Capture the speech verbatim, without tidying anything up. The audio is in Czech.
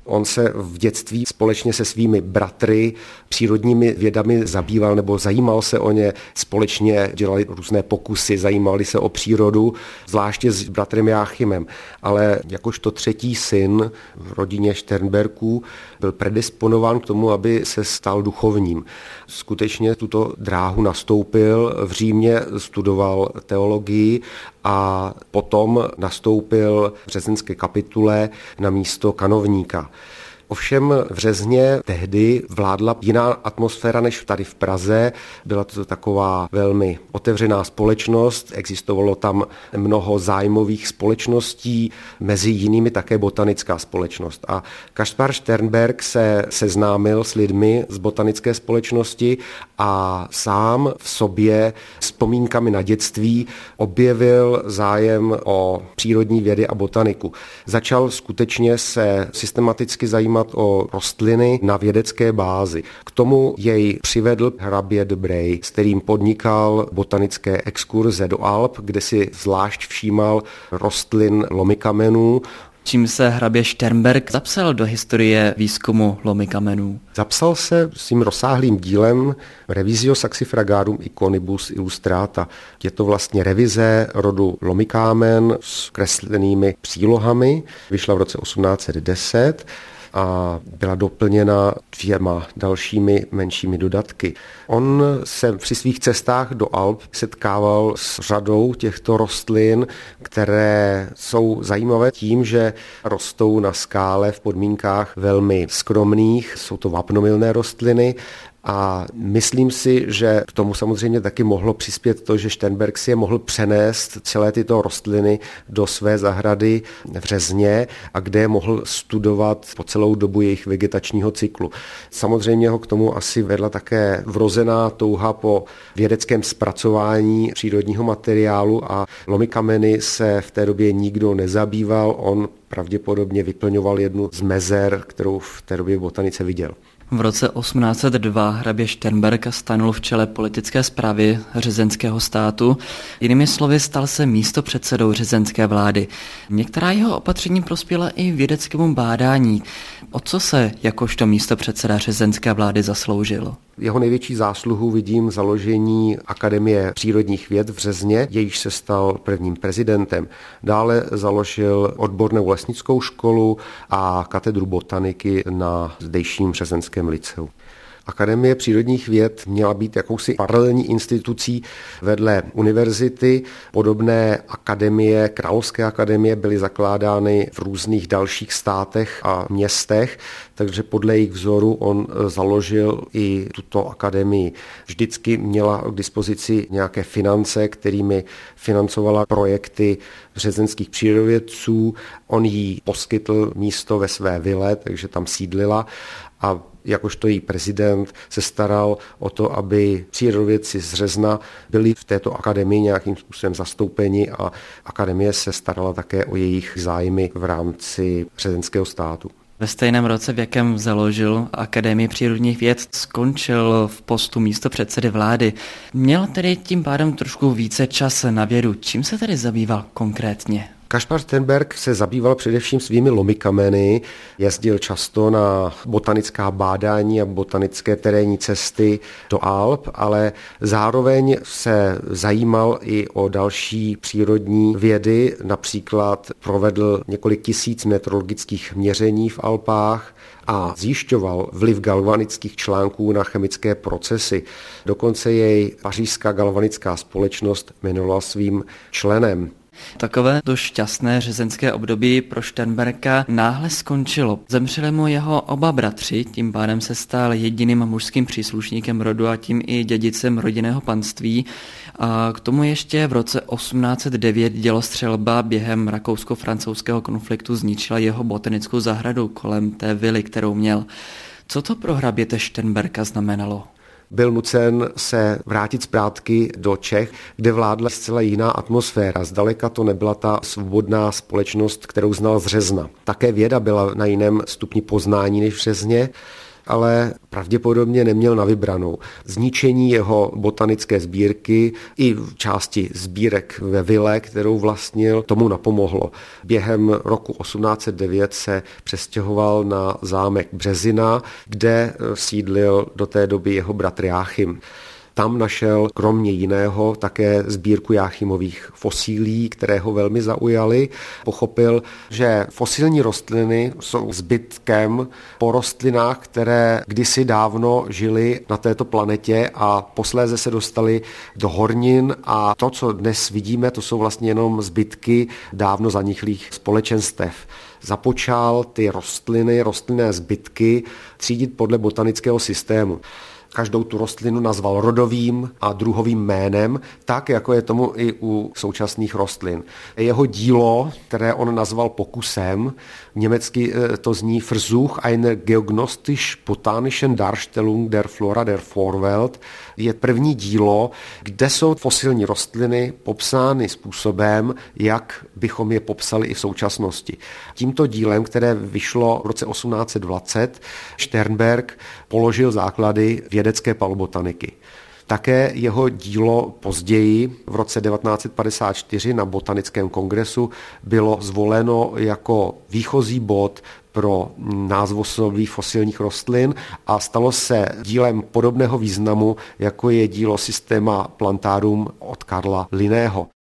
On se v dětství společně se svými bratry přírodními vědami zabýval nebo zajímal se o ně. Společně dělali různé pokusy, zajímali se o přírodu, zvláště s bratrem Jáchymem. Ale jakožto třetí syn v rodině Šternberků byl predisponován k tomu, aby se stal duchovním. Skutečně tuto dráhu nastoupil, v Římě studoval teologii a potom nastoupil v řezenské kapitule na místo kanovníka. Ovšem v Řezně tehdy vládla jiná atmosféra než tady v Praze. Byla to taková velmi otevřená společnost, existovalo tam mnoho zájmových společností, mezi jinými také botanická společnost. A Kaspar Šternberk se seznámil s lidmi z botanické společnosti a sám v sobě vzpomínkami na dětství objevil zájem o přírodní vědy a botaniku. Začal skutečně se systematicky zajímat o rostliny na vědecké bázi. K tomu jej přivedl hrabě de Bray, s kterým podnikal botanické exkurze do Alp, kde si zvlášť všímal rostlin lomikamenů. Čím se hrabě Šternberk zapsal do historie výzkumu lomikamenů? Zapsal se svým rozsáhlým dílem Revisio Saxifragarum Iconibus Illustrata. Je to vlastně revize rodu lomikámen s kreslenými přílohami. Vyšla v roce osmnáct set deset. A byla doplněna dvěma dalšími menšími dodatky. On se při svých cestách do Alp setkával s řadou těchto rostlin, které jsou zajímavé tím, že rostou na skále v podmínkách velmi skromných, jsou to vápnomilné rostliny. A myslím si, že k tomu samozřejmě taky mohlo přispět to, že Šternberk si je mohl přenést celé tyto rostliny do své zahrady v Řezně a kde je mohl studovat po celou dobu jejich vegetačního cyklu. Samozřejmě ho k tomu asi vedla také vrozená touha po vědeckém zpracování přírodního materiálu a lomikameny se v té době nikdo nezabýval. On pravděpodobně vyplňoval jednu z mezer, kterou v té době v botanice viděl. V roce osmnáct set dva hrabě Šternberk stanul v čele politické správy řezenského státu. Jinými slovy stal se místopředsedou řezenské vlády. Některá jeho opatření prospěla i vědeckému bádání. O co se jakožto místopředseda řezenské vlády zasloužil? Jeho největší zásluhu vidím v založení Akademie přírodních věd v Řezně, jejíž se stal prvním prezidentem. Dále založil odbornou lesnickou školu a katedru botaniky na zdejším řezenském lyceu. Akademie přírodních věd měla být jakousi paralelní institucí vedle univerzity. Podobné akademie, královské akademie byly zakládány v různých dalších státech a městech, takže podle jejich vzoru on založil i tuto akademii. Vždycky měla k dispozici nějaké finance, kterými financovala projekty řezenských přírodovědců. On jí poskytl místo ve své vile, takže tam sídlila a jakožto její prezident se staral o to, aby přírodovědci z Řezna byli v této akademii nějakým způsobem zastoupeni a akademie se starala také o jejich zájmy v rámci řezenského státu. Ve stejném roce, v jakém založil Akademii přírodních věd, skončil v postu místopředsedy vlády. Měl tedy tím pádem trošku více čas na vědu. Čím se tedy zabýval konkrétně? Kaspar Šternberk se zabýval především svými lomikameny, jezdil často na botanická bádání a botanické terénní cesty do Alp, ale zároveň se zajímal i o další přírodní vědy, například provedl několik tisíc meteorologických měření v Alpách a zjišťoval vliv galvanických článků na chemické procesy. Dokonce jej pařížská galvanická společnost jmenovala svým členem. Takové to šťastné řezenské období pro Šternberka náhle skončilo. Zemřeli mu jeho oba bratři, tím pádem se stal jediným mužským příslušníkem rodu a tím i dědicem rodinného panství. A k tomu ještě v roce osmnáct set devět dělostřelba během rakousko-francouzského konfliktu zničila jeho botanickou zahradu kolem té vily, kterou měl. Co to pro hraběte Šternberka znamenalo? Byl nucen se vrátit zpátky do Čech, kde vládla zcela jiná atmosféra. Zdaleka to nebyla ta svobodná společnost, kterou znal z Řezna. Také věda byla na jiném stupni poznání než v Řezně. ale pravděpodobně neměl na vybranou. Zničení jeho botanické sbírky i části sbírek ve vile, kterou vlastnil, tomu napomohlo. Během roku osmnáct set devět se přestěhoval na zámek Březina, kde sídlil do té doby jeho bratr Jáchym. Tam našel kromě jiného také sbírku Jáchymových fosílií, které ho velmi zaujaly. Pochopil, že fosilní rostliny jsou zbytkem po rostlinách, které kdysi dávno žily na této planetě a posléze se dostaly do hornin a to, co dnes vidíme, to jsou vlastně jenom zbytky dávno zanichlých společenstev. Započal ty rostliny, rostlinné zbytky třídit podle botanického systému. Každou tu rostlinu nazval rodovým a druhovým jménem, tak jako je tomu i u současných rostlin. Jeho dílo, které on nazval pokusem, německy to zní Versuch einer geognostisch-botanischen Darstellung der Flora der Vorwelt, je první dílo, kde jsou fosilní rostliny popsány způsobem, jak bychom je popsali i v současnosti. Tímto dílem, které vyšlo v roce osmnáct set dvacet, Sternberg položil základy vědecké palobotaniky. Také jeho dílo později v roce devatenáct set padesát čtyři na botanickém kongresu bylo zvoleno jako výchozí bod pro názvosloví fosilních rostlin a stalo se dílem podobného významu, jako je dílo Systema Plantarum od Karla Linného.